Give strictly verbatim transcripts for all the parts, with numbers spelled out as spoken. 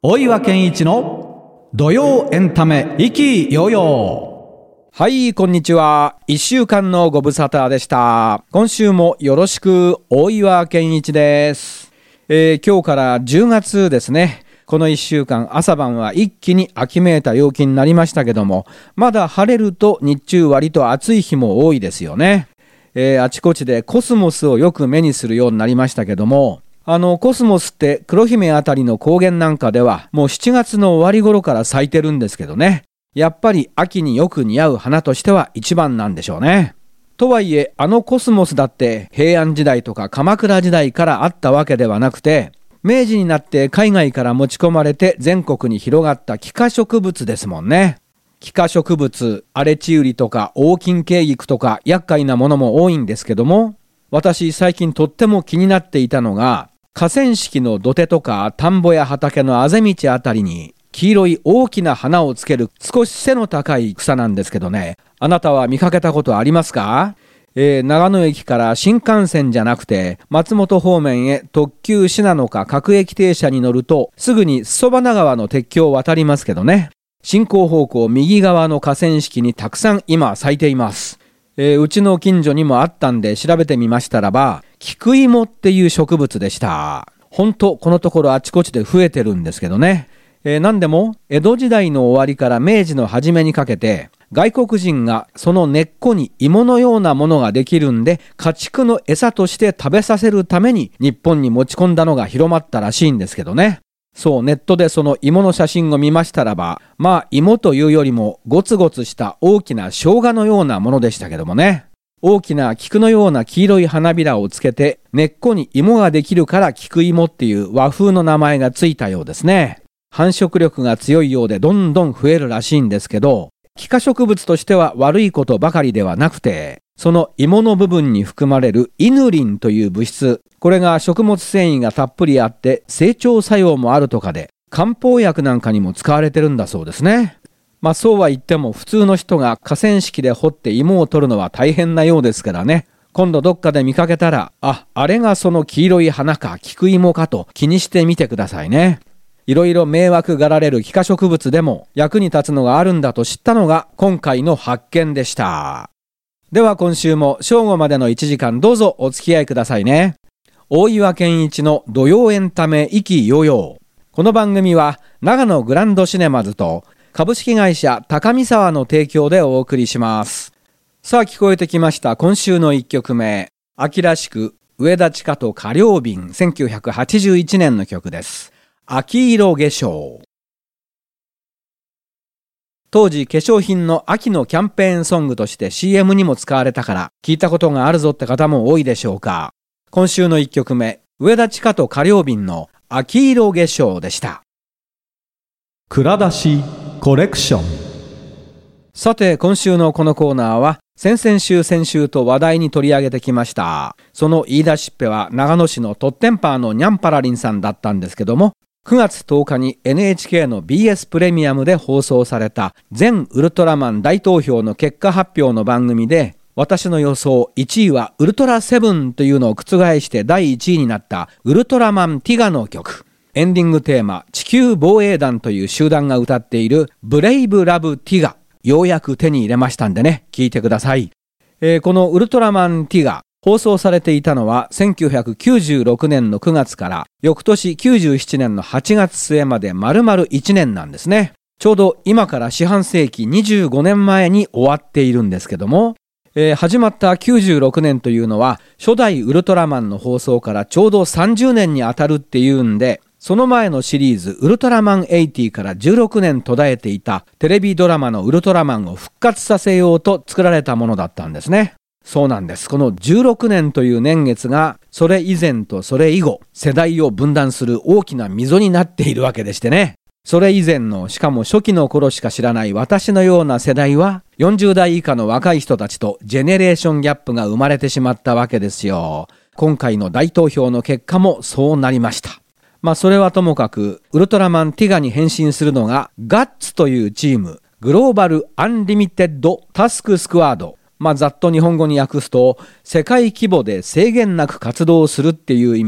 大岩健一の土曜エンタメ意気揚々。 はい、こんにちは。一週間のご無沙汰でした。今週もよろしく。大岩健一です。えー、今日からじゅうがつですね。この一週間朝晩は一気に秋めいた陽気になりましたけども、まだ晴れると日中割と暑い日も多いですよね。えー、あちこちでコスモスをよく目にするようになりましたけども、あのコスモスって黒姫あたりの高原なんかではもうしちがつの終わり頃から咲いてるんですけどね。やっぱり秋によく似合う花としては一番なんでしょうね。とはいえあのコスモスだって平安時代とか鎌倉時代からあったわけではなくて、明治になって海外から持ち込まれて全国に広がった幾何植物ですもんね。幾何植物、荒れ地瓜とか黄金茎菊とか厄介なものも多いんですけども、私最近とっても気になっていたのが、河川敷の土手とか田んぼや畑のあぜ道あたりに黄色い大きな花をつける少し背の高い草なんですけどね。あなたは見かけたことありますか？えー、長野駅から新幹線じゃなくて松本方面へ特急しなのか各駅停車に乗るとすぐに裾花川の鉄橋を渡りますけどね。進行方向右側の河川敷にたくさん今咲いています。えー、うちの近所にもあったんで調べてみましたらば、菊芋っていう植物でした。ほんとこのところあちこちで増えてるんですけどね。えー、何でも江戸時代の終わりから明治の初めにかけて外国人がその根っこに芋のようなものができるんで家畜の餌として食べさせるために日本に持ち込んだのが広まったらしいんですけどね。そう、ネットでその芋の写真を見ましたらば、まあ芋というよりもゴツゴツした大きな生姜のようなものでしたけどもね。大きな菊のような黄色い花びらをつけて根っこに芋ができるから菊芋っていう和風の名前がついたようですね。繁殖力が強いようでどんどん増えるらしいんですけど、幾何植物としては悪いことばかりではなくて、その芋の部分に含まれるイヌリンという物質、これが食物繊維がたっぷりあって整腸作用もあるとかで、漢方薬なんかにも使われてるんだそうですね。まあそうは言っても普通の人が河川敷で掘って芋を取るのは大変なようですからね。今度どっかで見かけたら、あ、あれがその黄色い花か菊芋かと気にしてみてくださいね。いろいろ迷惑がられる幾何植物でも役に立つのがあるんだと知ったのが今回の発見でした。では今週も正午までのいちじかんどうぞお付き合いくださいね。大岩健一の土曜エンタメ意気揚々。この番組は長野グランドシネマズと株式会社高見沢の提供でお送りします。さあ聞こえてきました今週のいっきょくめ。秋らしく上田千佳と歌謡便、せんきゅうひゃくはちじゅういちねんの曲です。秋色化粧。当時化粧品の秋のキャンペーンソングとして シーエム にも使われたから聞いたことがあるぞって方も多いでしょうか。今週のいっきょくめ、上田千佳と歌謡便の秋色化粧でした。 蔵出しコレクション。 さて今週のこのコーナーは先々週先週と話題に取り上げてきました。その言い出しっぺは長野市のトッテンパーのニャンパラリンさんだったんですけども、くがつとおかに エヌエイチケー の ビーエス プレミアムで放送された全ウルトラマン大投票の結果発表の番組で、私の予想いちいはウルトラセブンというのを覆してだいいちいになったウルトラマンティガの曲。エンディングテーマ地球防衛団という集団が歌っているブレイブラブティガ。ようやく手に入れましたんでね、聞いてください。えー、このウルトラマンティガ。放送されていたのはせんきゅうひゃくきゅうじゅうろくねんのくがつから翌年きゅうじゅうななねんのはちがつすえまで丸々いちねんなんですね。ちょうど今から四半世紀にじゅうごねんまえに終わっているんですけども、えー、始まったきゅうじゅうろくねんというのは初代ウルトラマンの放送からちょうどさんじゅうねんにあたるっていうんで、その前のシリーズウルトラマンはちじゅうからじゅうろくねん途絶えていたテレビドラマのウルトラマンを復活させようと作られたものだったんですね。そうなんです。このじゅうろくねんという年月がそれ以前とそれ以後世代を分断する大きな溝になっているわけでしてね。それ以前のしかも初期の頃しか知らない私のような世代はよんじゅうだい以下の若い人たちとジェネレーションギャップが生まれてしまったわけですよ。今回の大投票の結果もそうなりました。まあそれはともかくウルトラマンティガに変身するのがガッツというチーム、グローバルアンリミテッドタスクスクワード。まあざっと日本語に訳すと世界規模で制限なく活動するっていう意味で、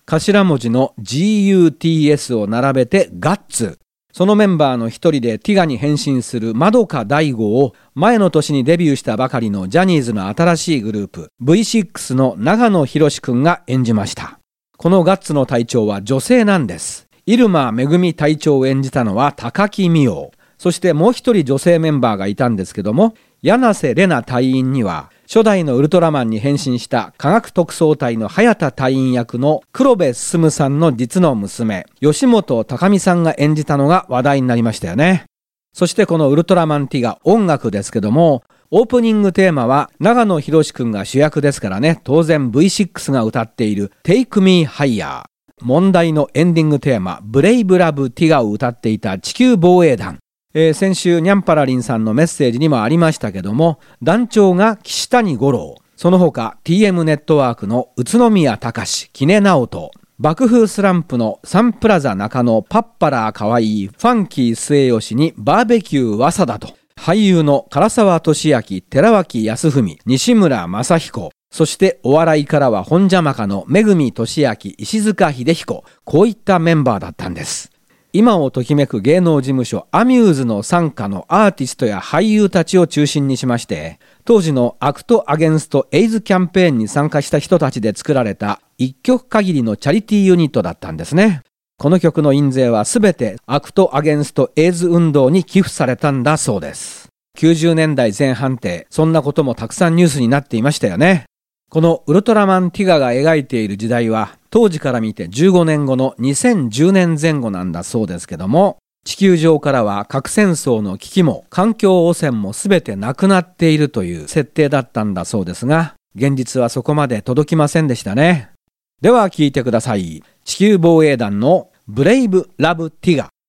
頭文字の ジーユーティーエス を並べてガッツ。そのメンバーの一人でティガに変身するまどか大吾を前の年にデビューしたばかりのジャニーズの新しいグループ ブイシックス の長野博くんが演じました。このガッツの隊長は女性なんです。入間めぐみ隊長を演じたのは高木美央。そしてもう一人女性メンバーがいたんですけども、柳瀬玲奈隊員には初代のウルトラマンに変身した科学特捜隊の早田隊員役の黒部進さんの実の娘、吉本隆美さんが演じたのが話題になりましたよね。そしてこのウルトラマンティガ音楽ですけども、オープニングテーマは長野博くんが主役ですからね、当然 ブイシックス が歌っている Take Me Higher。問題のエンディングテーマ、ブレイブラブティガを歌っていた地球防衛団。えー、先週ニャンパラリンさんのメッセージにもありましたけども、団長が岸谷五郎、その他 ティーエム ネットワークの宇都宮隆、木根直人、爆風スランプのサンプラザ中野パッパラーかわいいファンキー末吉にバーベキューわさだと、俳優の唐沢寿明、寺脇康文、西村正彦、そしてお笑いからは本邪魔家のめぐみとしあき、石塚秀彦、こういったメンバーだったんです。今をときめく芸能事務所アミューズの傘下のアーティストや俳優たちを中心にしまして、当時のアクトアゲンストエイズキャンペーンに参加した人たちで作られた一曲限りのチャリティーユニットだったんですね。この曲の印税はすべてアクトアゲンストエイズ運動に寄付されたんだそうです。きゅうじゅうねんだいぜん半ってそんなこともたくさんニュースになっていましたよね。このウルトラマンティガが描いている時代は当時から見てじゅうごねんごのにせんじゅうねんぜん後なんだそうですけども、地球上からは核戦争の危機も環境汚染もすべてなくなっているという設定だったんだそうですが、現実はそこまで届きませんでしたね。では聞いてください。地球防衛団のブレイブラブティガ。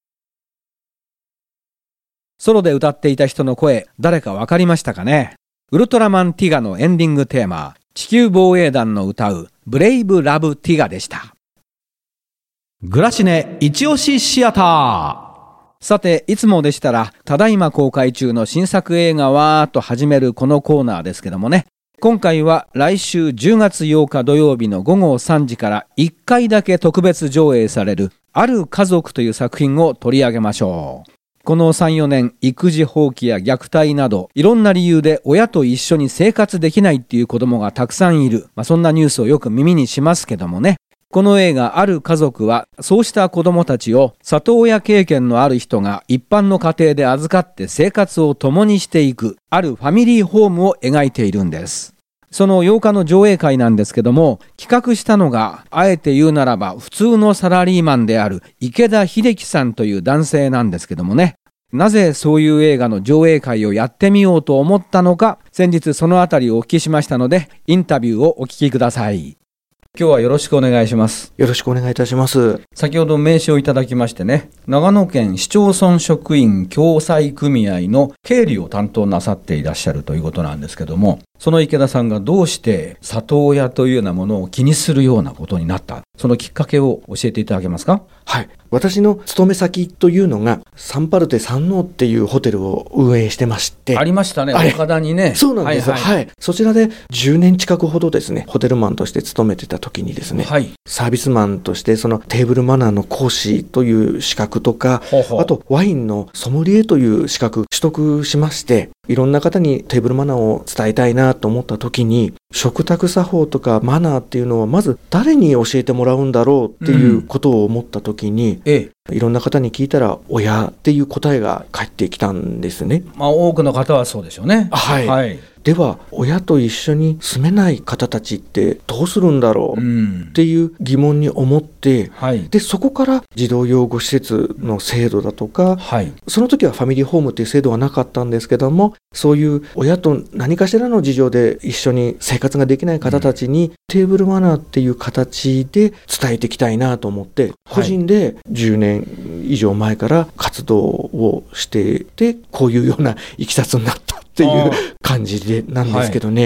ソロで歌っていた人の声、誰かわかりましたかね。ウルトラマンティガのエンディングテーマ、地球防衛団の歌うブレイブラブティガでした。 グラシネ一押しシアター。 さて、いつもでしたらただいま公開中の新作映画はと始めるこのコーナーですけどもね、今回は来週じゅうがつようか土曜日のごごさんじからいっかいだけ特別上映されるある家族という作品を取り上げましょう。このさん、よねん育児放棄や虐待などいろんな理由で親と一緒に生活できないっていう子供がたくさんいる、まあ、そんなニュースをよく耳にしますけどもね、この映画ある家族はそうした子供たちを里親経験のある人が一般の家庭で預かって生活を共にしていくあるファミリーホームを描いているんです。そのようかの上映会なんですけども、企画したのがあえて言うならば普通のサラリーマンである池田秀樹さんという男性なんですけどもね、なぜそういう映画の上映会をやってみようと思ったのか、先日そのあたりをお聞きしましたのでインタビューをお聞きください。今日はよろしくお願いします。 よろしくお願いいたします。 先ほど名刺をいただきましてね、長野県市町村職員共済組合の経理を担当なさっていらっしゃるということなんですけども、その池田さんがどうして里親というようなものを気にするようなことになった、そのきっかけを教えていただけますか？ はい。私の勤め先というのがサンパルテ山王っていうホテルを運営してまして。 ありましたね、岡田にね。 そうなんです、はいはいはい。そちらでじゅうねん近くほどですね、ホテルマンとして勤めてた時にですね、はい、サービスマンとしてそのテーブルマナーの講師という資格とか、ほうほう、あとワインのソムリエという資格取得しまして、いろんな方にテーブルマナーを伝えたいなと思った時に、食卓作法とかマナーっていうのはまず誰に教えてもらうんだろうっていうことを思った時に、うんええ、いろんな方に聞いたら親っていう答えが返ってきたんですね。 まあ多くの方はそうでしょうね。 はい、はい、では親と一緒に住めない方たちってどうするんだろうっていう疑問に思って、うんはい、でそこから児童養護施設の制度だとか、はい、その時はファミリーホームっていう制度はなかったんですけども、そういう親と何かしらの事情で一緒に生活ができない方たちにテーブルマナーっていう形で伝えていきたいなと思って、個人でじゅうねん以上前から活動をしていて、こういうようないきさつになったっていう感じでなんですけどね、はい、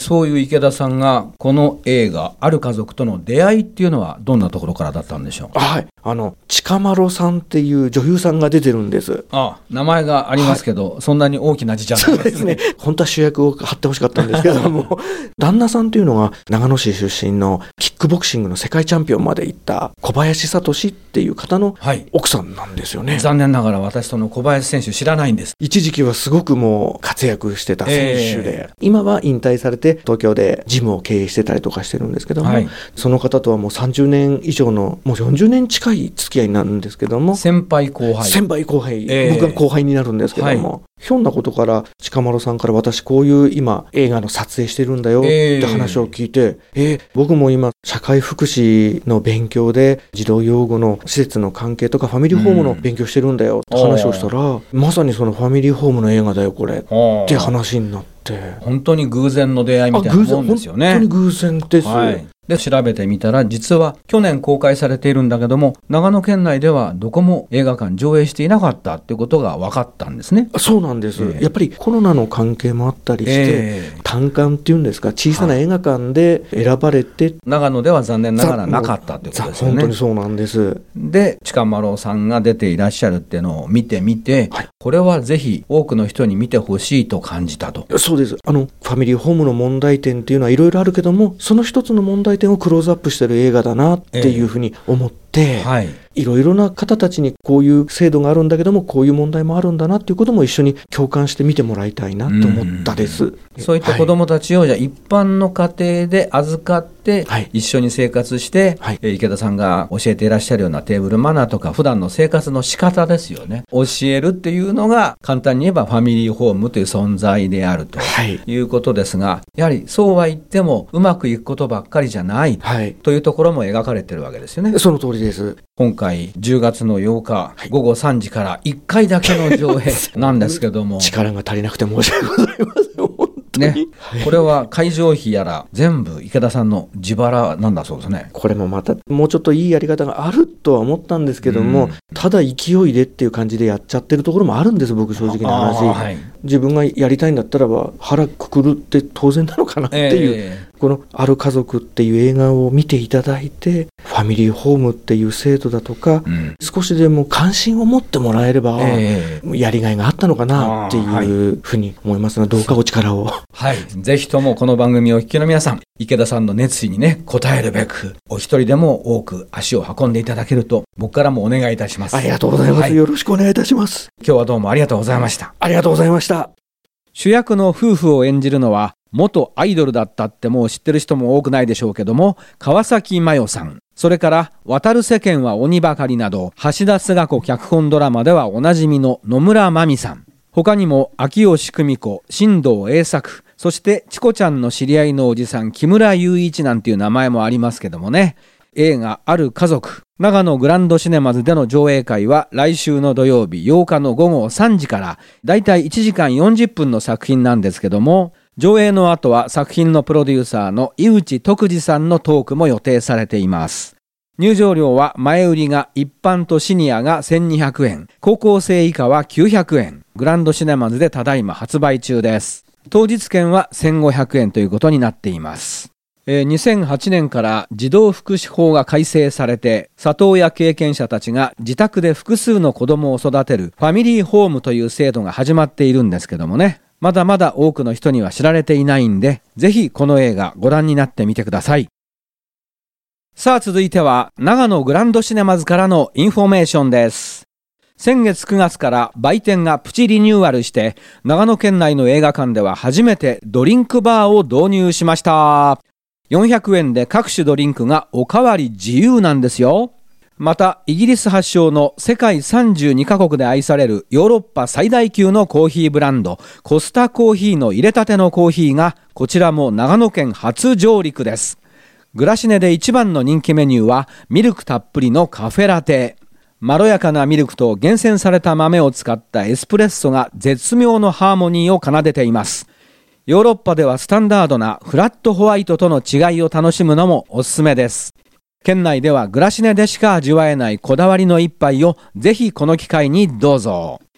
そういう池田さんがこの映画ある家族との出会いっていうのはどんなところからだったんでしょう？ はい、あの近丸さんっていう女優さんが出てるんです。 ああ、名前がありますけど、はい、そんなに大きな字じゃないですね。 そうですね。本当は主役を張ってほしかったんですけども旦那さんというのが長野市出身のキックボクシングの世界チャンピオンまで行った小林聡っていう方の奥さんなんですよね、 はい、残念ながら私その小林選手知らないんです。 一時期はすごくもう活躍してた選手で、えー、今は引退されて東京でジムを経営してたりとかしてるんですけども、はい、その方とはもうさんじゅうねん以上のもうよんじゅうねん近い付き合いになるんですけども、 先輩後輩先輩後輩、 えー、 僕が後輩になるんですけども、はい、ひょんなことから近丸さんから私こういう今映画の撮影してるんだよって話を聞いて、えーえー、僕も今社会福祉の勉強で児童養護の施設の関係とかファミリーホームの勉強してるんだよって話をしたら、うん、まさにそのファミリーホームの映画だよこれって話になって、 本当に偶然の出会いみたいなもんですよね。 本当に偶然です、はい。 で調べてみたら実は去年公開されているんだけども、長野県内ではどこも映画館上映していなかったっていうことが分かったんですね。 そうなんです、えー、やっぱりコロナの関係もあったりして、えー、単館っていうんですか、小さな映画館で選ばれて、はい、 長野では残念ながらなかったってことですよね。 本当にそうなんです。 で近丸さんが出ていらっしゃるっていうのを見てみて、はい、これはぜひ多くの人に見てほしいと感じたと。 そうです。あのファミリーホームの問題点っていうのはいろいろあるけども、その一つの問題点をクローズアップしてる映画だなっていうふうに思って、えーはい、いろいろな方たちにこういう制度があるんだけどもこういう問題もあるんだなっていうことも一緒に共感して見てもらいたいなと思ったです。 そういった子どもたちをじゃあ一般の家庭で預かって一緒に生活して、はい、池田さんが教えていらっしゃるようなテーブルマナーとか普段の生活の仕方ですよね、教えるっていうのが簡単に言えばファミリーホームという存在であるということですが、はい、やはりそうは言ってもうまくいくことばっかりじゃない、はい、というところも描かれてるわけですよね。 その通りです。 今回じゅうがつのようかごごさんじからいっかいだけの上映なんですけども力が足りなくて申し訳ございません本当に、 ね、これは会場費やら全部池田さんの自腹なんだそうですね。 これもまたもうちょっといいやり方があるとは思ったんですけども、うん、ただ勢いでっていう感じでやっちゃってるところもあるんです。僕正直な話、はい、自分がやりたいんだったらば腹くくるって当然なのかなっていう、えー、このある家族っていう映画を見ていただいてファミリーホームっていう制度だとか、うん、少しでも関心を持ってもらえれば、えー、やりがいがあったのかなっていうふうに思いますので、どうかお力を。 はい、ぜひともこの番組をお聞きの皆さん、池田さんの熱意にね応えるべくお一人でも多く足を運んでいただけると僕からもお願いいたします。 ありがとうございます、はい、よろしくお願いいたします。 今日はどうもありがとうございました。 ありがとうございました。 主役の夫婦を演じるのは元アイドルだったってもう知ってる人も多くないでしょうけども、川崎麻世さん、それから渡る世間は鬼ばかりなど橋田壽賀子脚本ドラマではおなじみの野村真美さん、他にも秋吉久美子、新藤栄作、そしてチコちゃんの知り合いのおじさん木村雄一なんていう名前もありますけどもね。映画ある家族、長野グランドシネマズでの上映会は来週の土曜日ようかのごごさんじからだいたいいちじかんよんじゅっぷんの作品なんですけども、上映の後は作品のプロデューサーの井内徳次さんのトークも予定されています。入場料は前売りが一般とシニアがせんにひゃくえん、高校生以下はきゅうひゃくえん、グランドシネマズでただいま発売中です。当日券はせんごひゃくえんということになっています。えー、にせんはちねんから児童福祉法が改正されて、里親経験者たちが自宅で複数の子供を育てるファミリーホームという制度が始まっているんですけどもね、まだまだ多くの人には知られていないんで、ぜひこの映画ご覧になってみてください。さあ続いては長野グランドシネマズからのインフォメーションです。先月くがつから売店がプチリニューアルして、長野県内の映画館では初めてドリンクバーを導入しました。よんひゃくえんで各種ドリンクがおかわり自由なんですよ。またイギリス発祥の世界さんじゅうにかこくで愛されるヨーロッパ最大級のコーヒーブランドコスタコーヒーの入れたてのコーヒーがこちらも長野県初上陸です。グラシネで一番の人気メニューはミルクたっぷりのカフェラテ。まろやかなミルクと厳選された豆を使ったエスプレッソが絶妙のハーモニーを奏でています。ヨーロッパではスタンダードなフラットホワイトとの違いを楽しむのもおすすめです。県内ではグラシネでしか味わえないこだわりの一杯をぜひこの機会にどうぞ。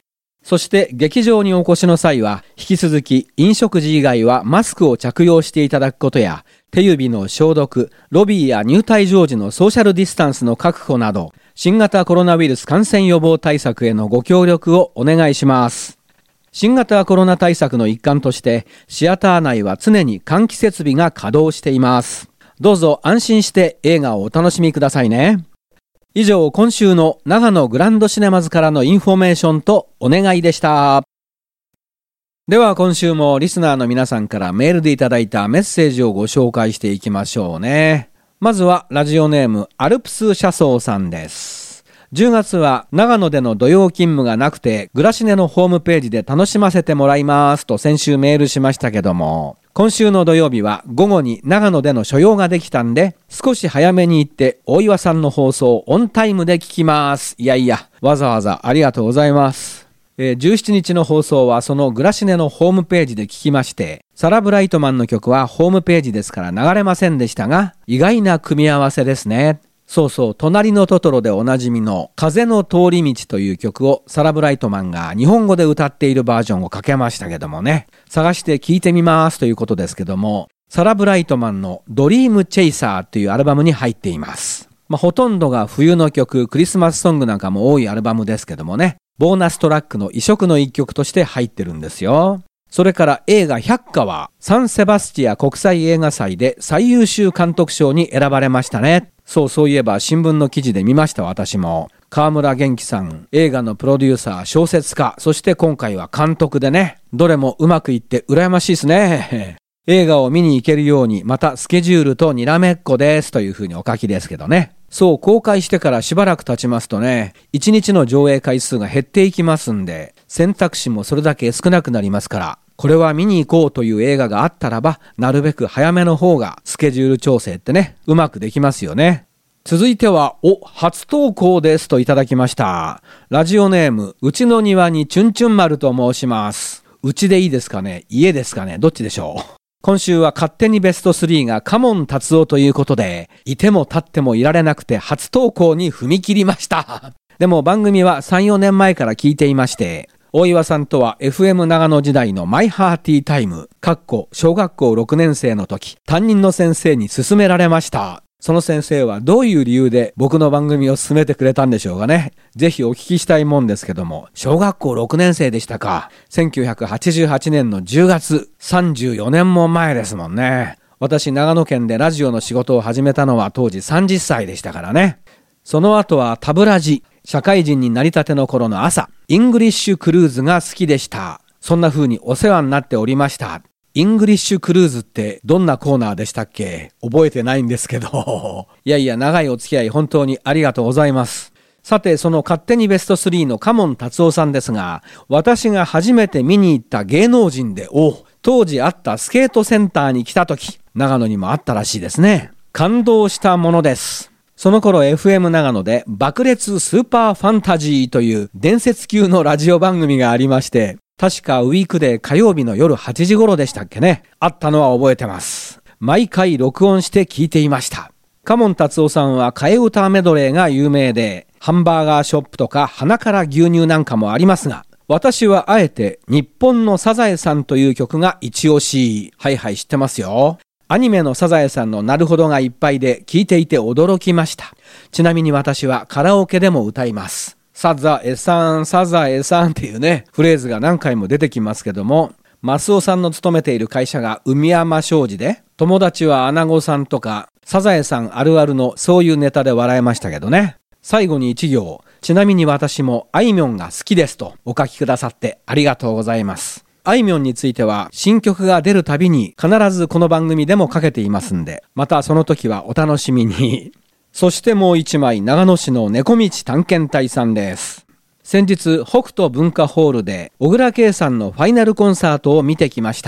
そして劇場にお越しの際は引き続き飲食時以外はマスクを着用していただくことや、手指の消毒、ロビーや入退場時のソーシャルディスタンスの確保など、新型コロナウイルス感染予防対策へのご協力をお願いします。新型コロナ対策の一環としてシアター内は常に換気設備が稼働しています。どうぞ安心して映画をお楽しみくださいね。以上、今週の長野グランドシネマズからのインフォメーションとお願いでした。では今週もリスナーの皆さんからメールでいただいたメッセージをご紹介していきましょうね。まずはラジオネームアルプス車窓さんです。じゅうがつは長野での土曜勤務がなくてグラシネのホームページで楽しませてもらいますと先週メールしましたけども、今週の土曜日は午後に長野での所用ができたんで少し早めに行って大岩さんの放送オンタイムで聞きます。いやいや、わざわざありがとうございます。えー、じゅうしちにちの放送はそのグラシネのホームページで聞きまして、サラ・ブライトマンの曲はホームページですから流れませんでしたが、意外な組み合わせですね。そうそう、隣のトトロでおなじみの風の通り道という曲をサラ・ブライトマンが日本語で歌っているバージョンをかけましたけどもね、探して聴いてみますということですけども、サラ・ブライトマンのドリームチェイサーというアルバムに入っています。まあ、ほとんどが冬の曲、クリスマスソングなんかも多いアルバムですけどもね、ボーナストラックの異色の一曲として入ってるんですよ。それから映画百花はサンセバスティア国際映画祭で最優秀監督賞に選ばれましたね。そうそういえば新聞の記事で見ました。私も川村元気さん、映画のプロデューサー、小説家、そして今回は監督でね、どれもうまくいって羨ましいですね。映画を見に行けるようにまたスケジュールとにらめっこですというふうにお書きですけどね。そう、公開してからしばらく経ちますとね、いちにちの上映回数が減っていきますんで、選択肢もそれだけ少なくなりますから、これは見に行こうという映画があったらば、なるべく早めの方がスケジュール調整ってね、うまくできますよね。続いては、お、初投稿ですといただきました。ラジオネーム、うちの庭にチュンチュン丸と申します。うちでいいですかね、家ですかね、どっちでしょう。今週は勝手にベストスリーがカモン達夫ということで、いても立ってもいられなくて初投稿に踏み切りました。でも番組はさん、よねんまえから聞いていまして、大岩さんとは エフエム 長野時代のマイハーティータイム、かっこ小学校ろくねん生の時、担任の先生に勧められました。その先生はどういう理由で僕の番組を進めてくれたんでしょうかね。ぜひお聞きしたいもんですけども、小学校ろくねん生でしたか。せんきゅうひゃくはちじゅうはちねんのじゅうがつ、さんじゅうよねんも前ですもんね。私、長野県でラジオの仕事を始めたのは当時さんじゅっさいでしたからね。その後はタブラジ、社会人になりたての頃の朝、イングリッシュクルーズが好きでした。そんな風にお世話になっておりました。イングリッシュクルーズってどんなコーナーでしたっけ？覚えてないんですけど。いやいや、長いお付き合い本当にありがとうございます。さて、その勝手にベストスリーのカモン達夫さんですが、私が初めて見に行った芸能人で、お、当時あったスケートセンターに来た時、長野にもあったらしいですね。感動したものです。その頃 エフエム 長野で爆裂スーパーファンタジーという伝説級のラジオ番組がありまして、確かウィークデー火曜日の夜はちじ頃でしたっけね。あったのは覚えてます。毎回録音して聞いていました。カモン達夫さんは替え歌メドレーが有名で、ハンバーガーショップとか鼻から牛乳なんかもありますが、私はあえて日本のサザエさんという曲が一押し。はいはい、知ってますよ。アニメのサザエさんのなるほどがいっぱいで聞いていて驚きました。ちなみに私はカラオケでも歌います。サザエさん、サザエさんっていうね、フレーズが何回も出てきますけども、マスオさんの勤めている会社が海山商事で、友達はアナゴさんとか、サザエさんあるあるのそういうネタで笑えましたけどね。最後に一行、ちなみに私もあいみょんが好きですとお書きくださってありがとうございます。あいみょんについては新曲が出るたびに必ずこの番組でもかけていますんで、またその時はお楽しみに。そしてもう一枚、長野市の猫道探検隊さんです。先日北斗文化ホールで小倉圭さんのファイナルコンサートを見てきました。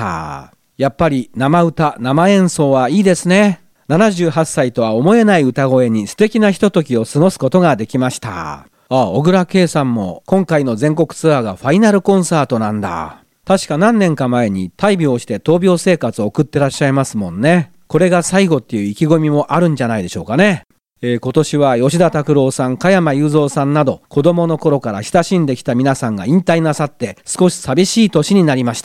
やっぱり生歌生演奏はいいですね。ななじゅうはっさいとは思えない歌声に素敵なひとときを過ごすことができました。あ、小倉圭さんも今回の全国ツアーがファイナルコンサートなんだ。確か何年か前に大病をして闘病生活を送ってらっしゃいますもんね。これが最後っていう意気込みもあるんじゃないでしょうかね。 えー、今年は吉田拓郎さん、加山雄三さんなど子供の頃から親しんできた皆さんが引退なさって少し寂しい年になりました。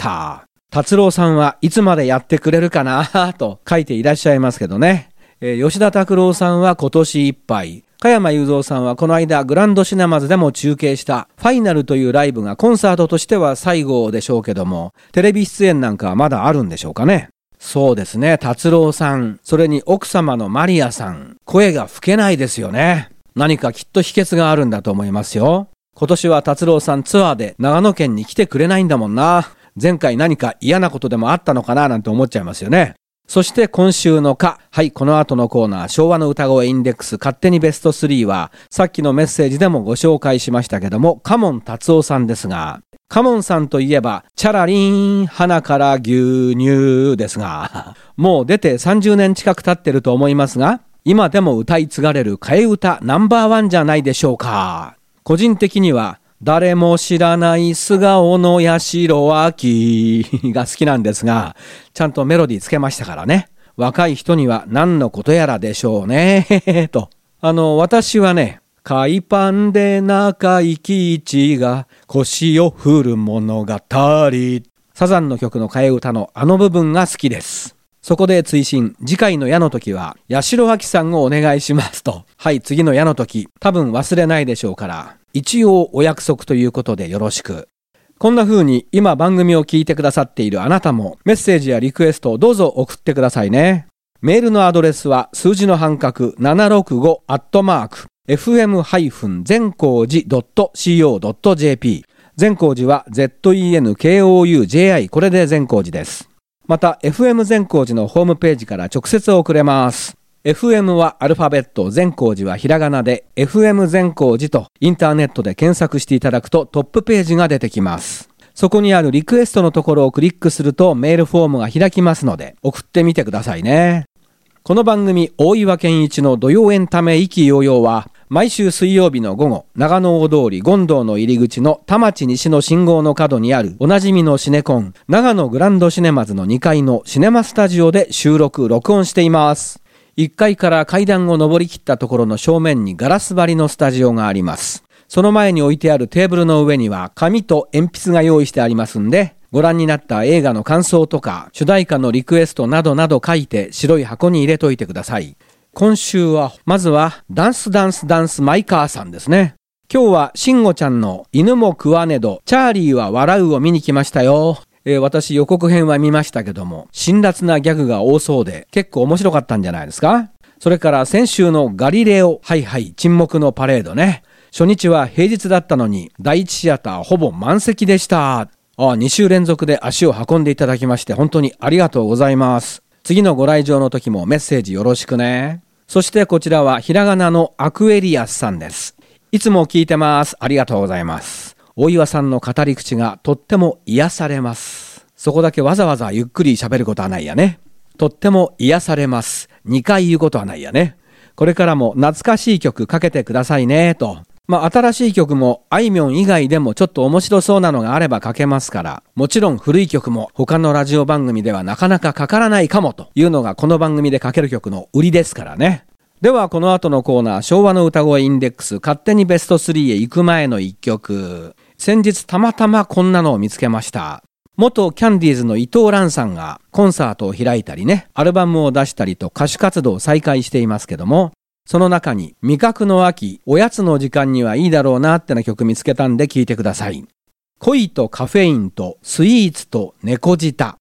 達郎さんはいつまでやってくれるかなと書いていらっしゃいますけどね、えー、吉田拓郎さんは今年いっぱい、加山雄三さんはこの間グランドシネマズでも中継したファイナルというライブがコンサートとしては最後でしょうけども、テレビ出演なんかはまだあるんでしょうかね。そうですね、達郎さん、それに奥様のマリアさん、声が吹けないですよね。何かきっと秘訣があるんだと思いますよ。今年は達郎さんツアーで長野県に来てくれないんだもんな。前回何か嫌なことでもあったのかななんて思っちゃいますよね。そして今週のか、はい、この後のコーナー、昭和の歌声インデックス勝手にベストスリーは、さっきのメッセージでもご紹介しましたけども、嘉門達夫さんですが、嘉門さんといえば、チャラリーン、花から牛乳ですが、もう出てさんじゅうねん近く経ってると思いますが、今でも歌い継がれる替え歌ナンバーワンじゃないでしょうか。個人的には、誰も知らない素顔の八代亜紀が好きなんですが、ちゃんとメロディーつけましたからね。若い人には何のことやらでしょうねと。あの私はね、海パンで中井貴一が腰を振る物語、サザンの曲の替え歌のあの部分が好きです。そこで追伸、次回の矢の時は八代亜紀さんをお願いしますと。はい、次の矢の時、多分忘れないでしょうから、一応お約束ということでよろしく。こんな風に今番組を聞いてくださっているあなたもメッセージやリクエストをどうぞ送ってくださいね。メールのアドレスは数字の半角ななろくごアットマーク エフエム 全光寺 ドット シーオー ドット ジェーピー 善光寺は ゼットイーエヌケーオーユージェーアイ これで善光寺です。また エフエム 善光寺のホームページから直接送れます。エフエム はアルファベット、善光寺はひらがなで エフエム 善光寺とインターネットで検索していただくとトップページが出てきます。そこにあるリクエストのところをクリックするとメールフォームが開きますので送ってみてくださいね。この番組大岩健一の土曜エンタメ意気揚々は毎週水曜日の午後、長野大通り権堂の入り口の田町西の信号の角にあるおなじみのシネコン長野グランドシネマズのにかいのシネマスタジオで収録録音しています。いっかいから階段を上り切ったところの正面にガラス張りのスタジオがあります。その前に置いてあるテーブルの上には紙と鉛筆が用意してありますんで、ご覧になった映画の感想とか主題歌のリクエストなどなど書いて白い箱に入れといてください。今週はまずはダンスダンスダンスマイカーさんですね。今日はしんごちゃんの犬も食わねどチャーリーは笑うを見に来ましたよ。えー、私予告編は見ましたけども辛辣なギャグが多そうで結構面白かったんじゃないですか。それから先週のガリレオ、はいはい沈黙のパレードね。初日は平日だったのにだいいちシアターほぼ満席でした。あ、に週連続で足を運んでいただきまして本当にありがとうございます。次のご来場の時もメッセージよろしくね。そしてこちらはひらがなのアクエリアスさんです。いつも聞いてます。ありがとうございます。大岩さんの語り口がとっても癒されます。そこだけわざわざゆっくり喋ることはないやね。とっても癒されます。にかい言うことはないやね。これからも懐かしい曲かけてくださいねと。まあ新しい曲もあいみょん以外でもちょっと面白そうなのがあればかけますから、もちろん古い曲も他のラジオ番組ではなかなかかからないかもというのがこの番組でかける曲の売りですからね。ではこの後のコーナー、昭和の歌声インデックス勝手にベストスリーへ行く前の一曲。先日たまたまこんなのを見つけました。元キャンディーズの伊藤蘭さんがコンサートを開いたりね、アルバムを出したりと歌手活動を再開していますけども、その中に味覚の秋、おやつの時間にはいいだろうなってな曲見つけたんで聞いてください。恋とカフェインとスイーツと猫舌。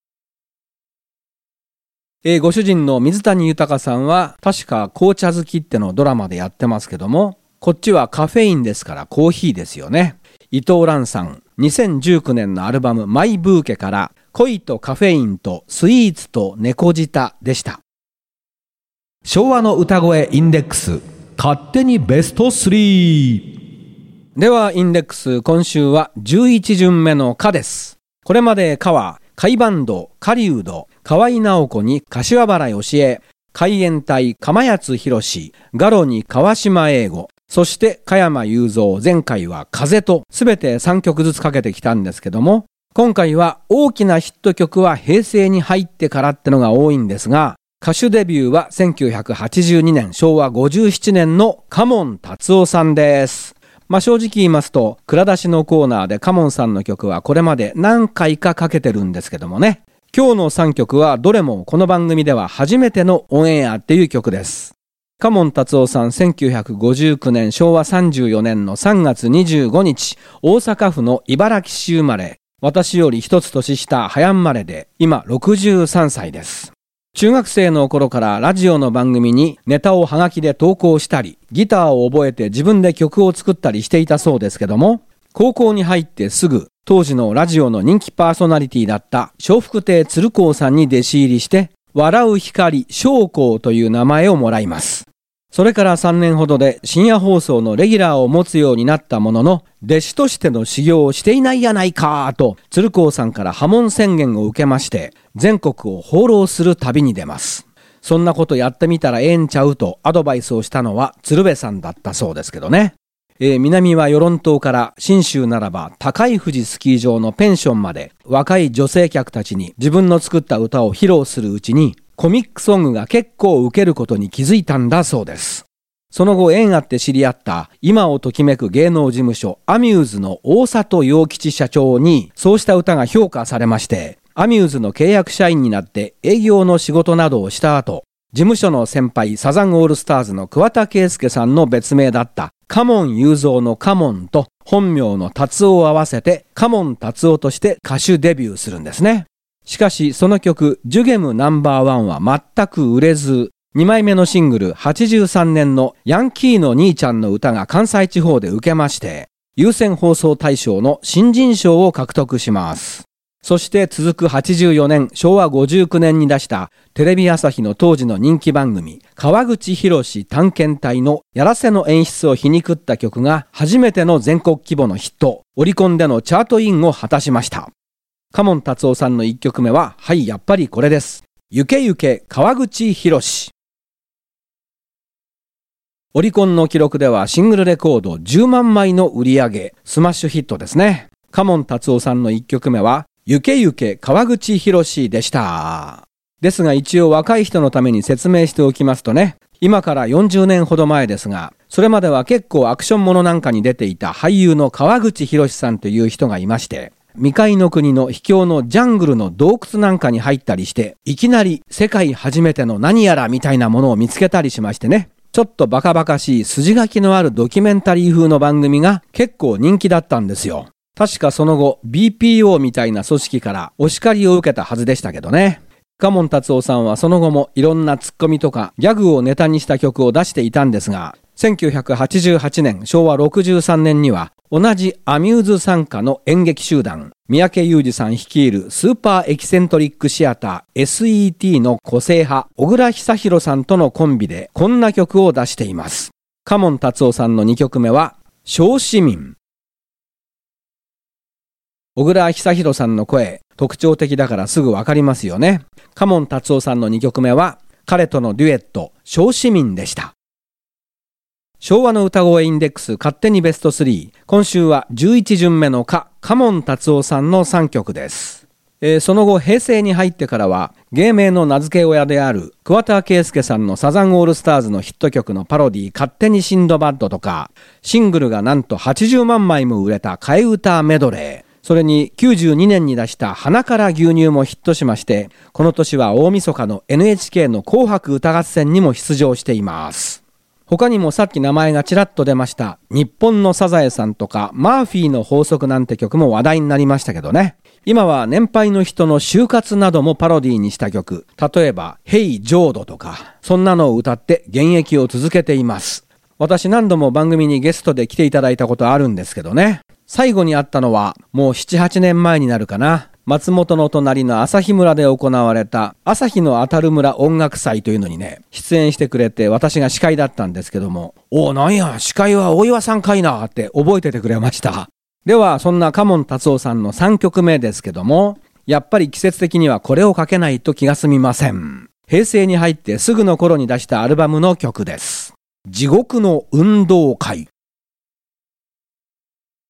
えー、ご主人の水谷豊さんは確か紅茶好きってのをドラマでやってますけども、こっちはカフェインですからコーヒーですよね。伊藤蘭さん、にせんじゅうきゅうねんのアルバムマイブーケから恋とカフェインとスイーツと猫舌でした。 昭和の歌声インデックス勝手にベストスリー。 ではインデックス、今週はじゅういち巡目のかです。これまでかは海バンド、狩人、河合直子に柏原芳恵、海援隊、釜谷博士、ガロに川島英吾、そして加山雄三、前回は風とすべてさんきょくずつかけてきたんですけども、今回は大きなヒット曲は平成に入ってからってのが多いんですが、 歌手デビューはせんきゅうひゃくはちじゅうにねん、しょうわごじゅうななねんの嘉門達夫さんです。まあ正直言いますと、蔵出しのコーナーで嘉門さんの曲はこれまで何回かかけてるんですけどもね。今日のさんきょくはどれもこの番組では初めてのオンエアっていう曲です。嘉門達夫さんせんきゅうひゃくごじゅうきゅうねん、しょうわさんじゅうよねんのさんがつにじゅうごにち、大阪府の茨木市生まれ、私より一つ年下早生まれで、今ろくじゅうさんさいです。中学生の頃からラジオの番組にネタをハガキで投稿したり、ギターを覚えて自分で曲を作ったりしていたそうですけども、高校に入ってすぐ、当時のラジオの人気パーソナリティだった笑福亭鶴光さんに弟子入りして、笑う光笑光という名前をもらいます。それからさんねんほどで深夜放送のレギュラーを持つようになったものの、弟子としての修行をしていないやないかと鶴光さんから破門宣言を受けまして、全国を放浪する旅に出ます。そんなことやってみたらええんちゃうとアドバイスをしたのは鶴瓶さんだったそうですけどね。えー、南は与論島から信州ならば高い富士スキー場のペンションまで若い女性客たちに自分の作った歌を披露するうちに、コミックソングが結構受けることに気づいたんだそうです。その後縁あって知り合った今をときめく芸能事務所アミューズの大里洋吉社長にそうした歌が評価されまして、アミューズの契約社員になって営業の仕事などをした後、事務所の先輩サザンオールスターズの桑田佳祐さんの別名だった嘉門雄三の嘉門と本名の達夫を合わせて嘉門達夫として歌手デビューするんですね。しかしその曲ジュゲムナンバーワンは全く売れず、にまいめのシングルはちじゅうさんねんのヤンキーの兄ちゃんの歌が関西地方で受けまして、有線放送大賞の新人賞を獲得します。そして続くはちじゅうよねん、しょうわごじゅうきゅうねんに出したテレビ朝日の当時の人気番組川口博探検隊のやらせの演出を皮肉った曲が初めての全国規模のヒット、オリコンでのチャートインを果たしました。嘉門達夫さんのいっきょくめは、はい、やっぱりこれです。ゆけゆけ川口博。オリコンの記録ではシングルレコードじゅうまんまいの売り上げ、スマッシュヒットですね。嘉門達夫さんのいっきょくめは、ゆけゆけ川口博でした。ですが一応若い人のために説明しておきますとね、今からよんじゅうねんほど前ですが、それまでは結構アクションものなんかに出ていた俳優の川口博さんという人がいまして、未開の国の秘境のジャングルの洞窟なんかに入ったりして、いきなり世界初めての何やらみたいなものを見つけたりしましてね、ちょっとバカバカしい筋書きのあるドキュメンタリー風の番組が結構人気だったんですよ。確かその後 ビーピーオー みたいな組織からお叱りを受けたはずでしたけどね。嘉門達夫さんはその後もいろんなツッコミとかギャグをネタにした曲を出していたんですが、せんきゅうひゃくはちじゅうはちねん、しょうわろくじゅうさんねんには同じアミューズ傘下の演劇集団三宅裕司さん率いるスーパーエキセントリックシアター エスイーティー の個性派小倉久弘さんとのコンビでこんな曲を出しています。嘉門達夫さんのにきょくめは小市民。小倉久弘さんの声特徴的だからすぐわかりますよね。嘉門達夫さんのにきょくめは彼とのデュエット小市民でした。昭和の歌声インデックス勝手にベストスリー、今週はじゅういちじゅんめの嘉門達夫さんのさんきょくです。えー、その後平成に入ってからは芸名の名付け親である桑田佳祐さんのサザンオールスターズのヒット曲のパロディ勝手にシンドバッドとか、シングルがなんとはちじゅうまんまいも売れた替え歌メドレー、それにきゅうじゅうにねんに出した鼻から牛乳もヒットしまして、この年は大晦日の エヌエイチケー の紅白歌合戦にも出場しています。他にもさっき名前がちらっと出ました日本のサザエさんとかマーフィーの法則なんて曲も話題になりましたけどね。今は年配の人の就活などもパロディーにした曲、例えばヘイジョードとか、そんなのを歌って現役を続けています。私何度も番組にゲストで来ていただいたことあるんですけどね。最後に会ったのはもうななはちねんまえになるかな。松本の隣の朝日村で行われた朝日のあたる村音楽祭というのにね、出演してくれて私が司会だったんですけども、おーなんや司会は大岩さんかいなって覚えててくれました。ではそんな嘉門達夫さんのさんきょくめですけども、やっぱり季節的にはこれをかけないと気が済みません。平成に入ってすぐの頃に出したアルバムの曲です。地獄の運動会。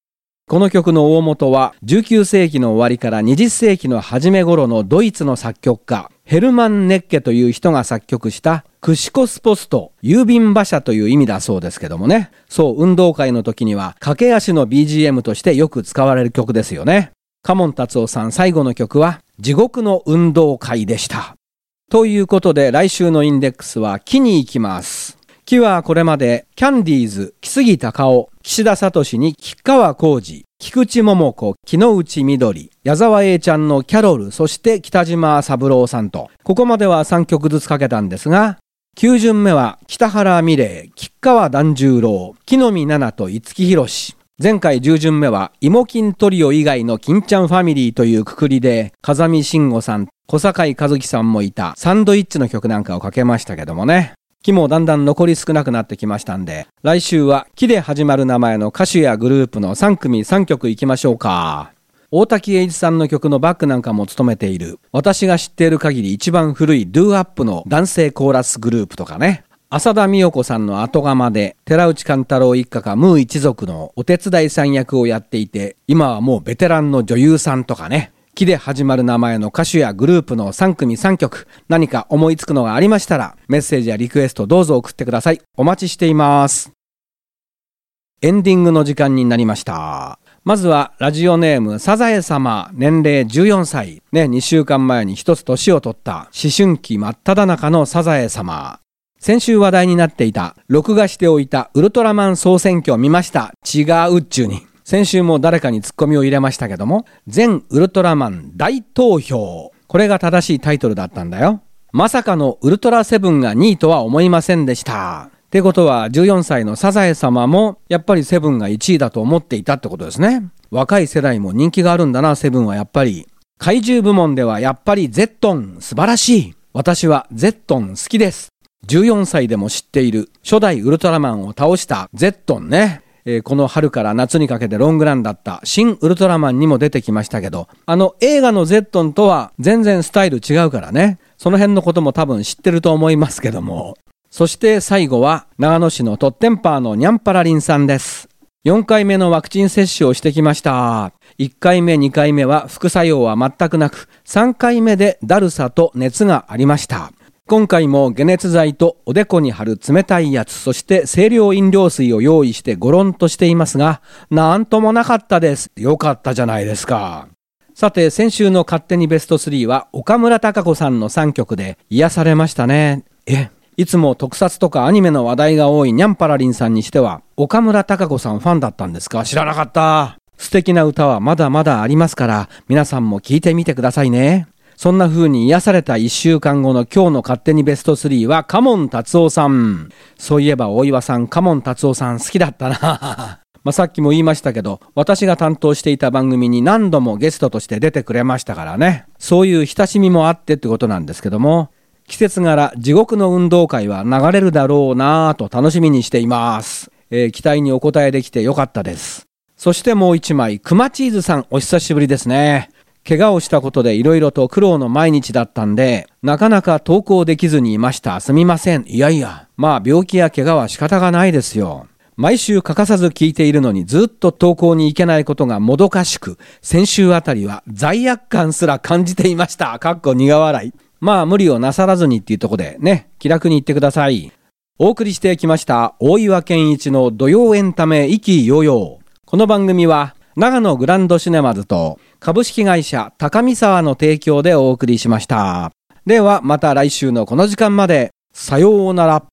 この曲の大元はじゅうきゅうせいきの終わりからにじゅっせいきの初め頃のドイツの作曲家ヘルマン・ネッケという人が作曲したクシコスポスト、郵便馬車という意味だそうですけどもね。そう、運動会の時には駆け足の ビージーエム としてよく使われる曲ですよね。嘉門達夫さん最後の曲は地獄の運動会でした。ということで来週のインデックスは木に行きます。木はこれまでキャンディーズ、木杉隆夫、岸田聡に吉川晃司、菊池桃子、木之内みどり、矢沢永ちゃんのキャロル、そして北島三郎さんと、ここまではさんきょくずつかけたんですが、きゅう巡目は北原美玲、吉川團十郎、木の実奈々と五木ひろし。前回じゅう巡目は芋金トリオ以外の金ちゃんファミリーというくくりで、風見慎吾さん、小堺一樹さんもいたサンドイッチの曲なんかをかけましたけどもね。木もだんだん残り少なくなってきましたんで、来週は木で始まる名前の歌手やグループのさんくみさんきょくいきましょうか。大滝栄一さんの曲のバックなんかも務めている、私が知っている限り一番古いドゥーアップの男性コーラスグループとかね。浅田美代子さんの後釜で寺内貫太郎一家かムー一族のお手伝いさん役をやっていて、今はもうベテランの女優さんとかね。木で始まる名前の歌手やグループのさんくみさんきょく、何か思いつくのがありましたらメッセージやリクエストどうぞ送ってください。お待ちしています。エンディングの時間になりました。まずはラジオネームサザエ様、年齢じゅうよんさいね、にしゅうかんまえに一つ年を取った思春期真っ只中のサザエ様。先週話題になっていた録画しておいたウルトラマン総選挙を見ました。違うっちゅうに。先週も誰かにツッコミを入れましたけども、全ウルトラマン大投票。これが正しいタイトルだったんだよ。まさかのウルトラセブンがにいとは思いませんでした。ってことはじゅうよんさいのサザエ様もやっぱりセブンがいちいだと思っていたってことですね。若い世代も人気があるんだな、セブンはやっぱり。怪獣部門ではやっぱりゼットン素晴らしい。私はゼットン好きです。じゅうよんさいでも知っている初代ウルトラマンを倒したゼットンね。えー、この春から夏にかけてロングランだった新ウルトラマンにも出てきましたけど、あの映画のゼットンとは全然スタイル違うからね。その辺のことも多分知ってると思いますけども。そして最後は長野市のトッテンパーのニャンパラリンさんです。よんかいめのワクチン接種をしてきました。いっかいめにかいめは副作用は全くなく、さんかいめでだるさと熱がありました。今回も解熱剤とおでこに貼る冷たいやつ、そして清涼飲料水を用意してゴロンとしていますが、なんともなかったです。よかったじゃないですか。さて、先週の勝手にベストスリーは岡村孝子さんのさんきょくで癒されましたね。え、いつも特撮とかアニメの話題が多いニャンパラリンさんにしては、岡村孝子さんファンだったんですか？知らなかった。素敵な歌はまだまだありますから、皆さんも聞いてみてくださいね。そんな風に癒されたいっしゅうかんごの今日の勝手にベストスリーは嘉門達夫さん。そういえば大岩さん、嘉門達夫さん好きだったな。まあ、さっきも言いましたけど、私が担当していた番組に何度もゲストとして出てくれましたからね。そういう親しみもあってってことなんですけども、季節柄地獄の運動会は流れるだろうなぁと楽しみにしています。えー、期待にお応えできてよかったです。そしてもう一枚、くまチーズさんお久しぶりですね。怪我をしたことでいろいろと苦労の毎日だったんで、なかなか投稿できずにいました。すみません。いやいや、まあ病気や怪我は仕方がないですよ。毎週欠かさず聞いているのにずっと投稿に行けないことがもどかしく、先週あたりは罪悪感すら感じていました。かっこ苦笑い。まあ無理をなさらずにっていうとこでね、気楽に言ってください。お送りしてきました大岩健一の土曜エンタメ意気揚々。この番組は長野グランドシネマズと株式会社高見沢の提供でお送りしました。ではまた来週のこの時間まで。さようなら。